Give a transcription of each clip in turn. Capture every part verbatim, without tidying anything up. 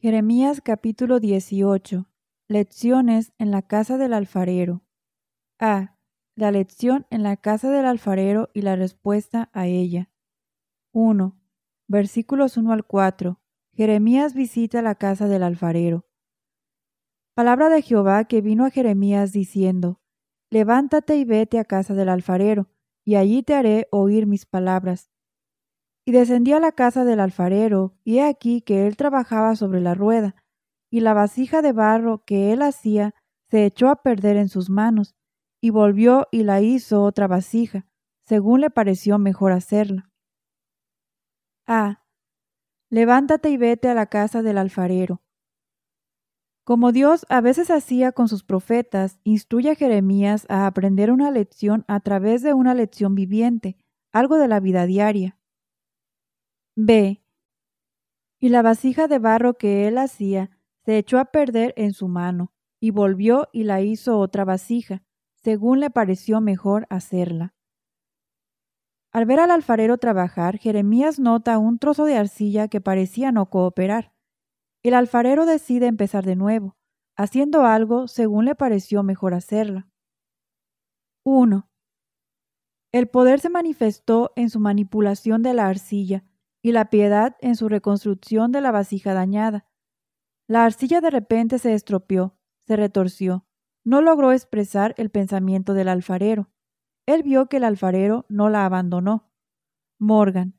Jeremías capítulo dieciocho. Lecciones en la casa del alfarero. A. La lección en la casa del alfarero y la respuesta a ella. uno. Versículos uno al cuatro. Jeremías visita la casa del alfarero. Palabra de Jehová que vino a Jeremías diciendo: Levántate y vete a casa del alfarero, y allí te haré oír mis palabras. Y descendí a la casa del alfarero, y he aquí que él trabajaba sobre la rueda, y la vasija de barro que él hacía se echó a perder en sus manos, y volvió y la hizo otra vasija, según le pareció mejor hacerla. A. Levántate y vete a la casa del alfarero. Como Dios a veces hacía con sus profetas, instruye a Jeremías a aprender una lección a través de una lección viviente, algo de la vida diaria. B. Y la vasija de barro que él hacía se echó a perder en su mano, y volvió y la hizo otra vasija, según le pareció mejor hacerla. Al ver al alfarero trabajar, Jeremías nota un trozo de arcilla que parecía no cooperar. El alfarero decide empezar de nuevo, haciendo algo según le pareció mejor hacerla. uno. El poder se manifestó en su manipulación de la arcilla, y la piedad en su reconstrucción de la vasija dañada. La arcilla de repente se estropeó, se retorció, no logró expresar el pensamiento del alfarero. Él vio que el alfarero no la abandonó. Morgan.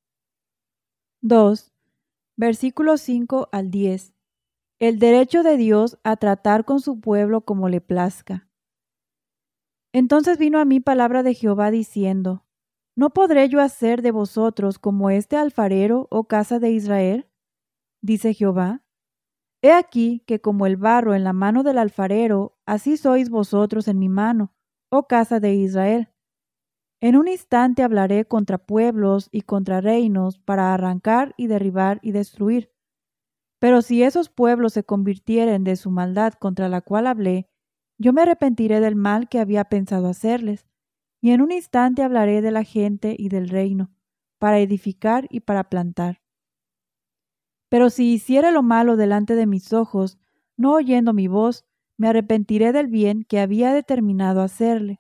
dos. Versículos cinco al diez. El derecho de Dios a tratar con su pueblo como le plazca. Entonces vino a mí palabra de Jehová diciendo: ¿No podré yo hacer de vosotros como este alfarero, oh casa de Israel? Dice Jehová. He aquí que como el barro en la mano del alfarero, así sois vosotros en mi mano, oh casa de Israel. En un instante hablaré contra pueblos y contra reinos para arrancar y derribar y destruir. Pero si esos pueblos se convirtieren de su maldad contra la cual hablé, yo me arrepentiré del mal que había pensado hacerles, y en un instante hablaré de la gente y del reino, para edificar y para plantar. Pero si hiciere lo malo delante de mis ojos, no oyendo mi voz, me arrepentiré del bien que había determinado hacerle.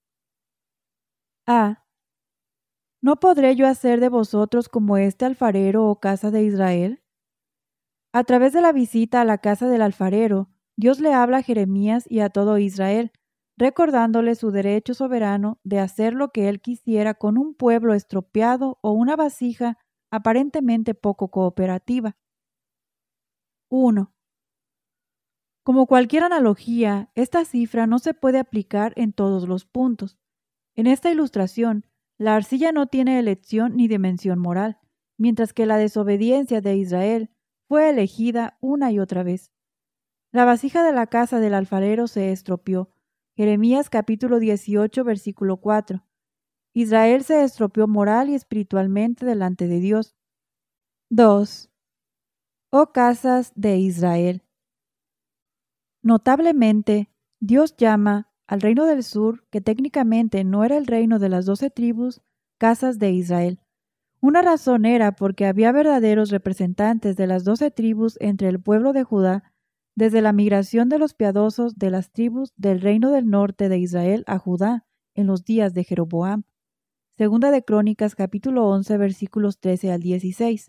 A. ¿No podré yo hacer de vosotros como este alfarero o casa de Israel? A través de la visita a la casa del alfarero, Dios le habla a Jeremías y a todo Israel, recordándole su derecho soberano de hacer lo que él quisiera con un pueblo estropeado o una vasija aparentemente poco cooperativa. uno. Como cualquier analogía, esta cifra no se puede aplicar en todos los puntos. En esta ilustración, la arcilla no tiene elección ni dimensión moral, mientras que la desobediencia de Israel fue elegida una y otra vez. La vasija de la casa del alfarero se estropeó. Jeremías capítulo dieciocho, versículo cuatro. Israel se estropeó moral y espiritualmente delante de Dios. dos. Oh casas de Israel. Notablemente, Dios llama al reino del sur, que técnicamente no era el reino de las doce tribus, casas de Israel. Una razón era porque había verdaderos representantes de las doce tribus entre el pueblo de Judá, desde la migración de los piadosos de las tribus del reino del norte de Israel a Judá en los días de Jeroboam. Segunda de Crónicas capítulo once versículos trece al dieciséis.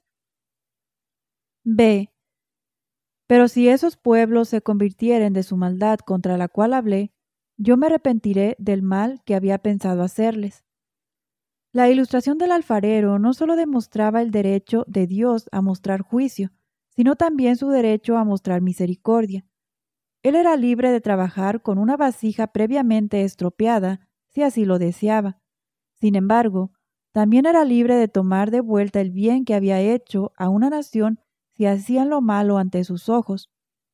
B. Pero si esos pueblos se convirtieren de su maldad contra la cual hablé, yo me arrepentiré del mal que había pensado hacerles. La ilustración del alfarero no solo demostraba el derecho de Dios a mostrar juicio, sino también su derecho a mostrar misericordia. Él era libre de trabajar con una vasija previamente estropeada, si así lo deseaba. Sin embargo, también era libre de tomar de vuelta el bien que había hecho a una nación si hacían lo malo ante sus ojos.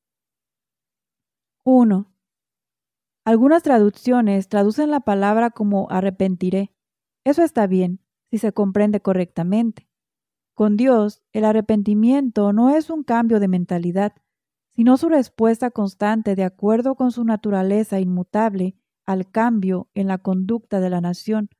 uno. Algunas traducciones traducen la palabra como arrepentiré. Eso está bien, si se comprende correctamente. Con Dios, el arrepentimiento no es un cambio de mentalidad, sino su respuesta constante de acuerdo con su naturaleza inmutable al cambio en la conducta de la nación.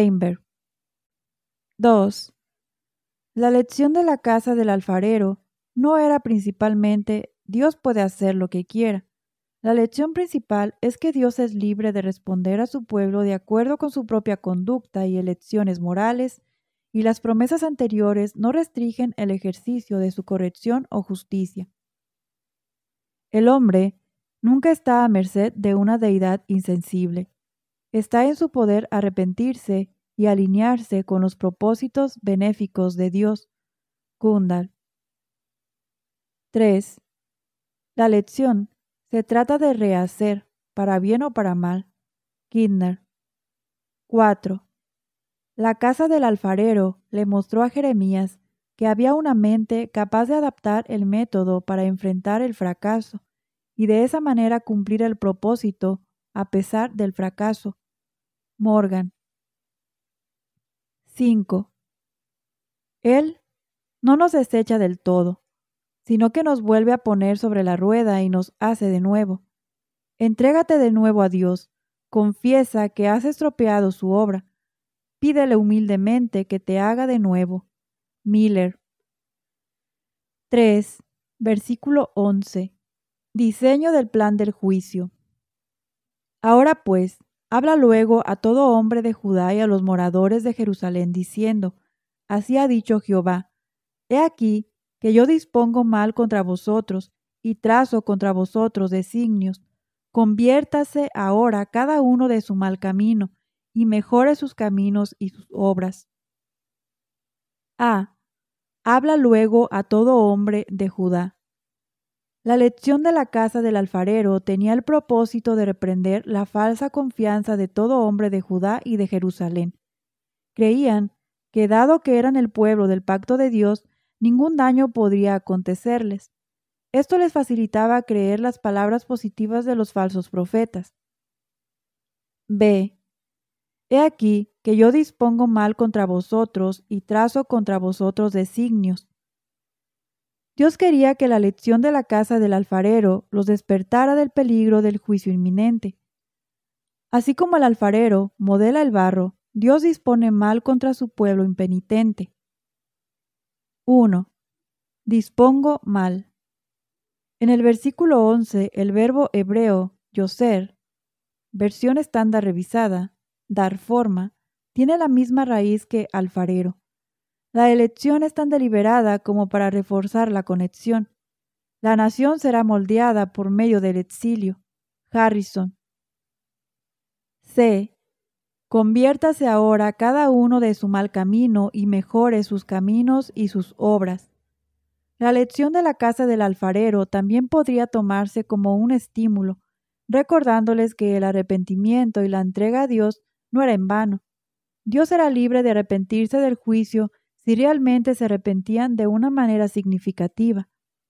Feinberg. dos. La lección de la casa del alfarero no era principalmente Dios puede hacer lo que quiera. La lección principal es que Dios es libre de responder a su pueblo de acuerdo con su propia conducta y elecciones morales, y las promesas anteriores no restringen el ejercicio de su corrección o justicia. El hombre nunca está a merced de una deidad insensible. Está en su poder arrepentirse y alinearse con los propósitos benéficos de Dios. Kundal. tres. La lección se trata de rehacer, para bien o para mal. Kidner. cuatro. La casa del alfarero le mostró a Jeremías que había una mente capaz de adaptar el método para enfrentar el fracaso y de esa manera cumplir el propósito a pesar del fracaso. Morgan. cinco. Él no nos desecha del todo, sino que nos vuelve a poner sobre la rueda y nos hace de nuevo. Entrégate de nuevo a Dios, confiesa que has estropeado su obra, pídele humildemente que te haga de nuevo. Miller. tres. Versículo once. Diseño del plan del juicio. Ahora pues, habla luego a todo hombre de Judá y a los moradores de Jerusalén, diciendo, así ha dicho Jehová, he aquí que yo dispongo mal contra vosotros y trazo contra vosotros designios. Conviértase ahora cada uno de su mal camino y mejore sus caminos y sus obras. A. Habla luego a todo hombre de Judá. La lección de la casa del alfarero tenía el propósito de reprender la falsa confianza de todo hombre de Judá y de Jerusalén. Creían que dado que eran el pueblo del pacto de Dios, ningún daño podría acontecerles. Esto les facilitaba creer las palabras positivas de los falsos profetas. B. He aquí que yo dispongo mal contra vosotros y trazo contra vosotros designios. Dios quería que la lección de la casa del alfarero los despertara del peligro del juicio inminente. Así como el alfarero modela el barro, Dios dispone mal contra su pueblo impenitente. uno. Dispongo mal. En el versículo once, el verbo hebreo yoser, versión estándar revisada, dar forma, tiene la misma raíz que alfarero. La elección es tan deliberada como para reforzar la conexión. La nación será moldeada por medio del exilio. Harrison. C. Conviértase ahora cada uno de su mal camino y mejore sus caminos y sus obras. La lección de la casa del alfarero también podría tomarse como un estímulo, recordándoles que el arrepentimiento y la entrega a Dios no era en vano. Dios era libre de arrepentirse del juicio si realmente se arrepentían de una manera significativa.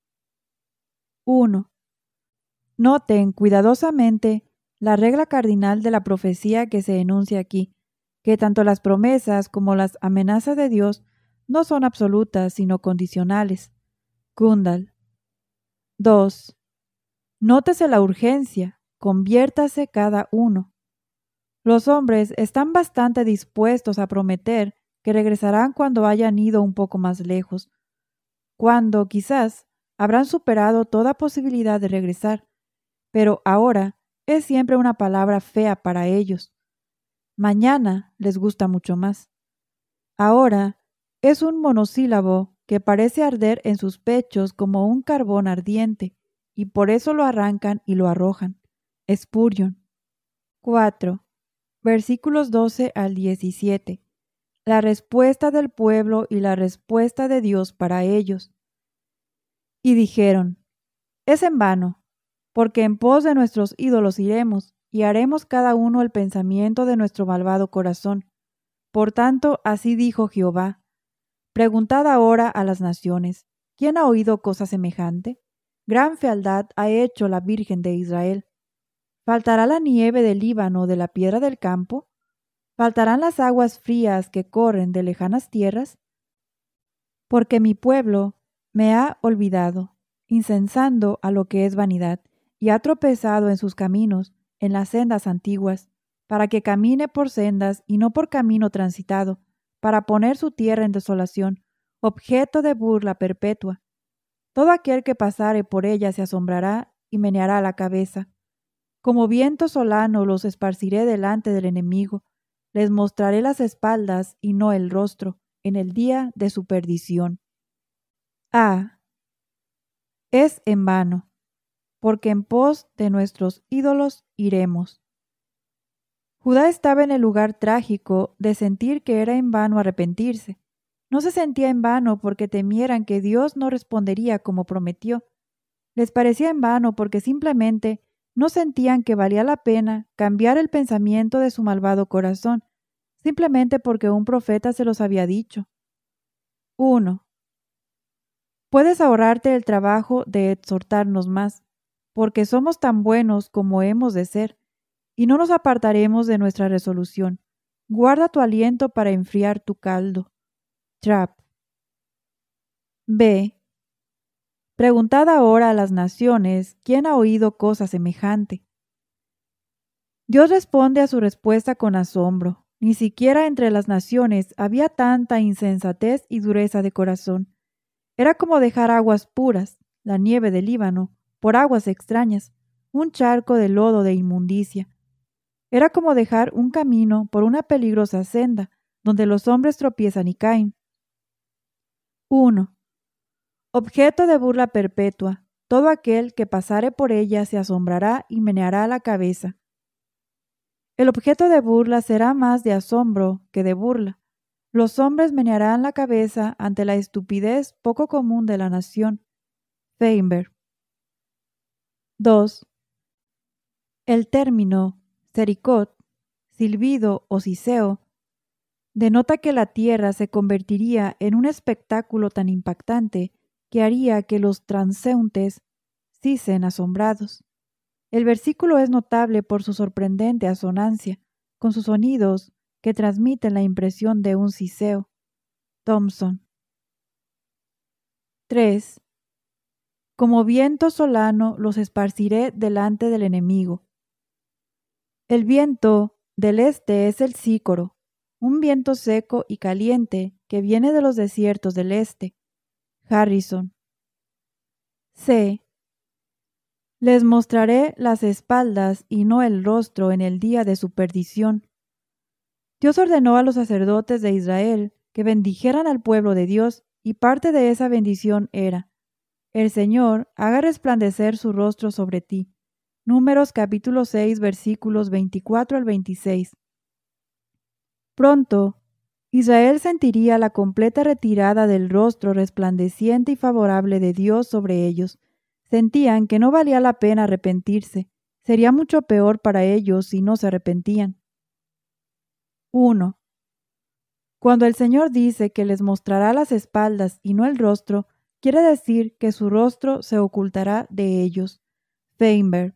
uno. Noten cuidadosamente la regla cardinal de la profecía que se enuncia aquí, que tanto las promesas como las amenazas de Dios no son absolutas sino condicionales. Kundal. dos. Nótese la urgencia, conviértase cada uno. Los hombres están bastante dispuestos a prometer que regresarán cuando hayan ido un poco más lejos, cuando quizás habrán superado toda posibilidad de regresar, pero ahora es siempre una palabra fea para ellos. Mañana les gusta mucho más. Ahora es un monosílabo que parece arder en sus pechos como un carbón ardiente, y por eso lo arrancan y lo arrojan. Spurgeon. cuatro. Versículos doce al diecisiete. La respuesta del pueblo y la respuesta de Dios para ellos. Y dijeron, es en vano, porque en pos de nuestros ídolos iremos, y haremos cada uno el pensamiento de nuestro malvado corazón. Por tanto, así dijo Jehová. Preguntad ahora a las naciones, ¿quién ha oído cosa semejante? Gran fealdad ha hecho la Virgen de Israel. ¿Faltará la nieve del Líbano de la piedra del campo? ¿Faltarán las aguas frías que corren de lejanas tierras? Porque mi pueblo me ha olvidado, incensando a lo que es vanidad, y ha tropezado en sus caminos, en las sendas antiguas, para que camine por sendas y no por camino transitado, para poner su tierra en desolación, objeto de burla perpetua. Todo aquel que pasare por ella se asombrará y meneará la cabeza. Como viento solano los esparciré delante del enemigo, les mostraré las espaldas y no el rostro, en el día de su perdición. A. Es en vano, porque en pos de nuestros ídolos iremos. Judá estaba en el lugar trágico de sentir que era en vano arrepentirse. No se sentía en vano porque temieran que Dios no respondería como prometió. Les parecía en vano porque simplemente no sentían que valía la pena cambiar el pensamiento de su malvado corazón, simplemente porque un profeta se los había dicho. uno. Puedes ahorrarte el trabajo de exhortarnos más, porque somos tan buenos como hemos de ser, y no nos apartaremos de nuestra resolución. Guarda tu aliento para enfriar tu caldo. Trap. B. Preguntad ahora a las naciones, ¿quién ha oído cosa semejante? Dios responde a su respuesta con asombro. Ni siquiera entre las naciones había tanta insensatez y dureza de corazón. Era como dejar aguas puras, la nieve del Líbano, por aguas extrañas, un charco de lodo de inmundicia. Era como dejar un camino por una peligrosa senda, donde los hombres tropiezan y caen. uno. Objeto de burla perpetua. Todo aquel que pasare por ella se asombrará y meneará la cabeza. El objeto de burla será más de asombro que de burla. Los hombres menearán la cabeza ante la estupidez poco común de la nación. Feinberg. dos. El término sericot, silbido o siseo, denota que la tierra se convertiría en un espectáculo tan impactante que haría que los transeúntes sisen asombrados. El versículo es notable por su sorprendente asonancia, con sus sonidos que transmiten la impresión de un siseo. Thompson. tres. Como viento solano los esparciré delante del enemigo. El viento del este es el sícoro, un viento seco y caliente que viene de los desiertos del este. Harrison. C. Les mostraré las espaldas y no el rostro en el día de su perdición. Dios ordenó a los sacerdotes de Israel que bendijeran al pueblo de Dios, y parte de esa bendición era: el Señor haga resplandecer su rostro sobre ti. Números capítulo seis, versículos veinticuatro al veintiséis. Pronto, Israel sentiría la completa retirada del rostro resplandeciente y favorable de Dios sobre ellos. Sentían que no valía la pena arrepentirse. Sería mucho peor para ellos si no se arrepentían. uno. Cuando el Señor dice que les mostrará las espaldas y no el rostro, quiere decir que su rostro se ocultará de ellos. Feinberg.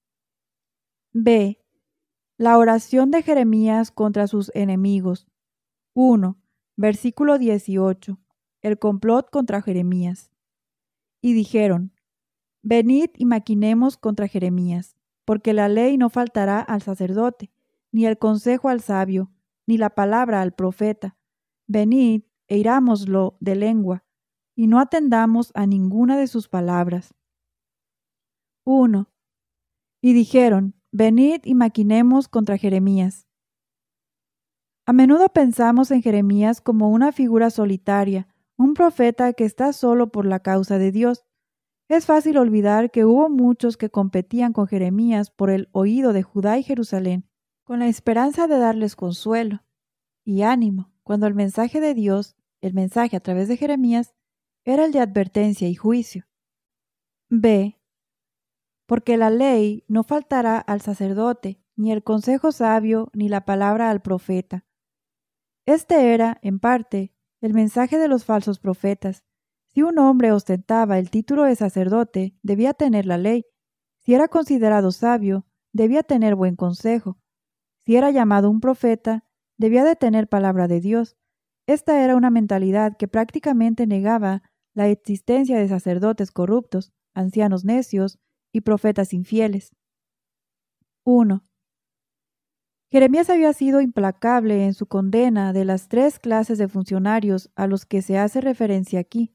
B. La oración de Jeremías contra sus enemigos. uno. Versículo dieciocho. El complot contra Jeremías. Y dijeron: Venid y maquinemos contra Jeremías, porque la ley no faltará al sacerdote, ni el consejo al sabio, ni la palabra al profeta. Venid e irámoslo de lengua, y no atendamos a ninguna de sus palabras. uno. Y dijeron: Venid y maquinemos contra Jeremías. A menudo pensamos en Jeremías como una figura solitaria, un profeta que está solo por la causa de Dios. Es fácil olvidar que hubo muchos que competían con Jeremías por el oído de Judá y Jerusalén, con la esperanza de darles consuelo y ánimo, cuando el mensaje de Dios, el mensaje a través de Jeremías, era el de advertencia y juicio. B. Porque la ley no faltará al sacerdote, ni el consejo sabio, ni la palabra al profeta. Este era, en parte, el mensaje de los falsos profetas. Si un hombre ostentaba el título de sacerdote, debía tener la ley. Si era considerado sabio, debía tener buen consejo. Si era llamado un profeta, debía de tener palabra de Dios. Esta era una mentalidad que prácticamente negaba la existencia de sacerdotes corruptos, ancianos necios y profetas infieles. uno. Jeremías había sido implacable en su condena de las tres clases de funcionarios a los que se hace referencia aquí.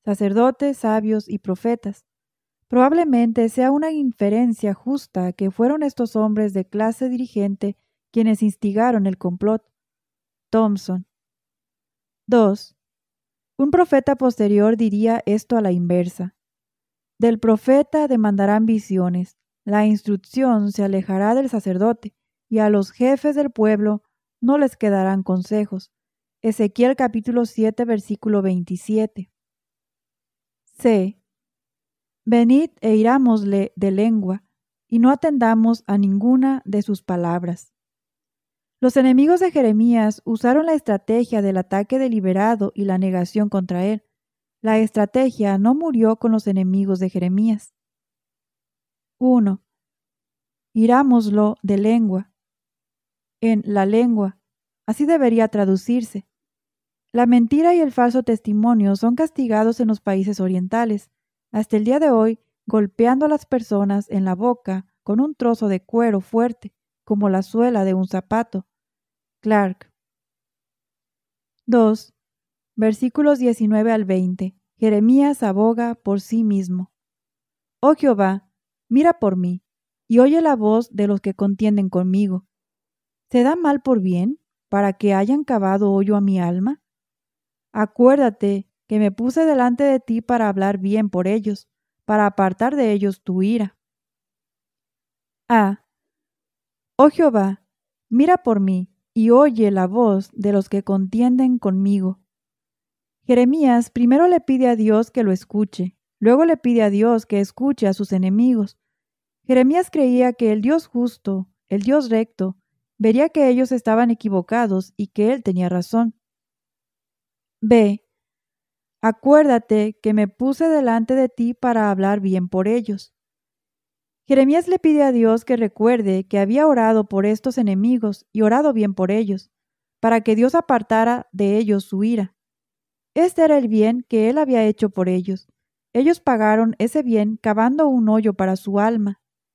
sacerdotes, sabios y profetas. Probablemente sea una inferencia justa que fueron estos hombres de clase dirigente quienes instigaron el complot. Thompson. dos. Un profeta posterior diría esto a la inversa. Del profeta demandarán visiones, la instrucción se alejará del sacerdote, y a los jefes del pueblo no les quedarán consejos. Ezequiel capítulo siete, versículo veintisiete. C. Venid e irámosle de lengua, y no atendamos a ninguna de sus palabras. Los enemigos de Jeremías usaron la estrategia del ataque deliberado y la negación contra él. La estrategia no murió con los enemigos de Jeremías. uno. Irámoslo de lengua. En la lengua, así debería traducirse. La mentira y el falso testimonio son castigados en los países orientales, hasta el día de hoy, golpeando a las personas en la boca con un trozo de cuero fuerte, como la suela de un zapato. Clark. dos. Versículos diecinueve al veinte. Jeremías aboga por sí mismo. Oh Jehová, mira por mí, y oye la voz de los que contienden conmigo. ¿Se da mal por bien, para que hayan cavado hoyo a mi alma? Acuérdate que me puse delante de ti para hablar bien por ellos, para apartar de ellos tu ira. A. Oh Jehová, mira por mí, y oye la voz de los que contienden conmigo. Jeremías primero le pide a Dios que lo escuche, luego le pide a Dios que escuche a sus enemigos. Jeremías creía que el Dios justo, el Dios recto, vería que ellos estaban equivocados y que él tenía razón. B. Acuérdate que me puse delante de ti para hablar bien por ellos. Jeremías le pide a Dios que recuerde que había orado por estos enemigos y orado bien por ellos, para que Dios apartara de ellos su ira. Este era el bien que él había hecho por ellos. Ellos pagaron ese bien cavando un hoyo para su alma.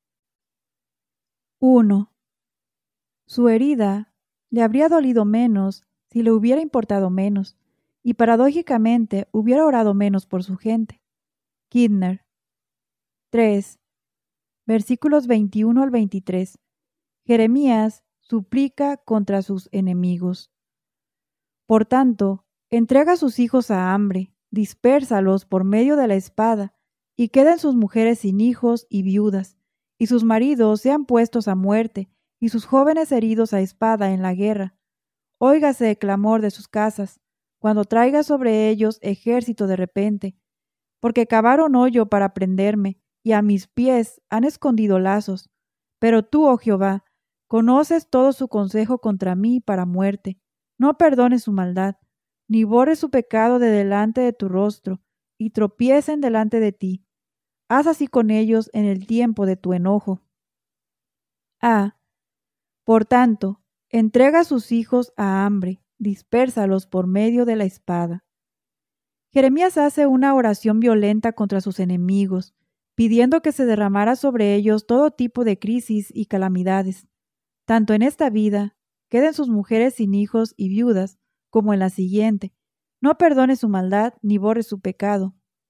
uno. Su herida le habría dolido menos si le hubiera importado menos, y paradójicamente hubiera orado menos por su gente. Kidner. tres. Versículos veintiuno al veintitrés. Jeremías suplica contra sus enemigos. Por tanto, entrega a sus hijos a hambre, dispérsalos por medio de la espada, y queden sus mujeres sin hijos y viudas, y sus maridos sean puestos a muerte, y sus jóvenes heridos a espada en la guerra. Óigase el clamor de sus casas, cuando traiga sobre ellos ejército de repente, porque cavaron hoyo para prenderme, y a mis pies han escondido lazos. Pero tú, oh Jehová, conoces todo su consejo contra mí para muerte. No perdones su maldad, ni borres su pecado de delante de tu rostro, y tropiecen delante de ti. Haz así con ellos en el tiempo de tu enojo. A. Por tanto, entrega a sus hijos a hambre, dispérsalos por medio de la espada. Jeremías hace una oración violenta contra sus enemigos, pidiendo que se derramara sobre ellos todo tipo de crisis y calamidades, tanto en esta vida, queden sus mujeres sin hijos y viudas, como en la siguiente. No perdone su maldad ni borre su pecado.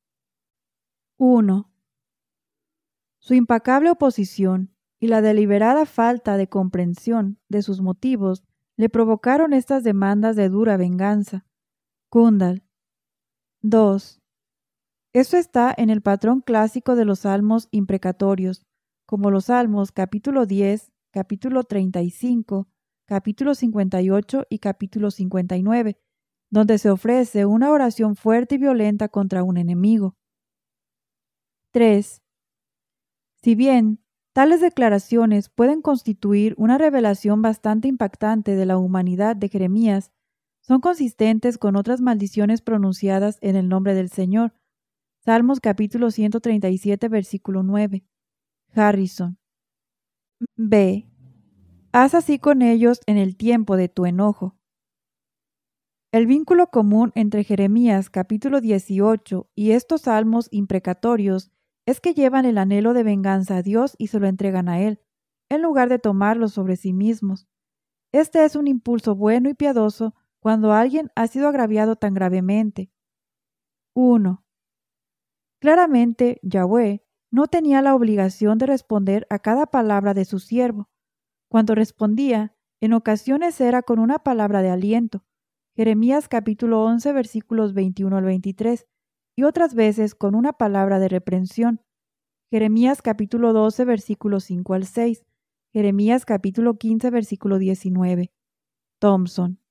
uno. Su impecable oposición y la deliberada falta de comprensión de sus motivos le provocaron estas demandas de dura venganza. Kundal. dos. Esto está en el patrón clásico de los salmos imprecatorios, como los salmos capítulo diez, capítulo treinta y cinco, capítulo cincuenta y ocho y capítulo cincuenta y nueve, donde se ofrece una oración fuerte y violenta contra un enemigo. tres. Si bien tales declaraciones pueden constituir una revelación bastante impactante de la humanidad de Jeremías, son consistentes con otras maldiciones pronunciadas en el nombre del Señor. Salmos capítulo ciento treinta y siete, versículo nueve. Harrison. B. Haz así con ellos en el tiempo de tu enojo. El vínculo común entre Jeremías capítulo dieciocho y estos salmos imprecatorios es que llevan el anhelo de venganza a Dios y se lo entregan a Él, en lugar de tomarlo sobre sí mismos. Este es un impulso bueno y piadoso cuando alguien ha sido agraviado tan gravemente. uno. Claramente, Yahweh no tenía la obligación de responder a cada palabra de su siervo. Cuando respondía, en ocasiones era con una palabra de aliento, Jeremías capítulo once versículos veintiuno al veintitrés, y otras veces con una palabra de reprensión, Jeremías capítulo doce versículos cinco al seis, Jeremías capítulo quince versículo diecinueve. Thompson.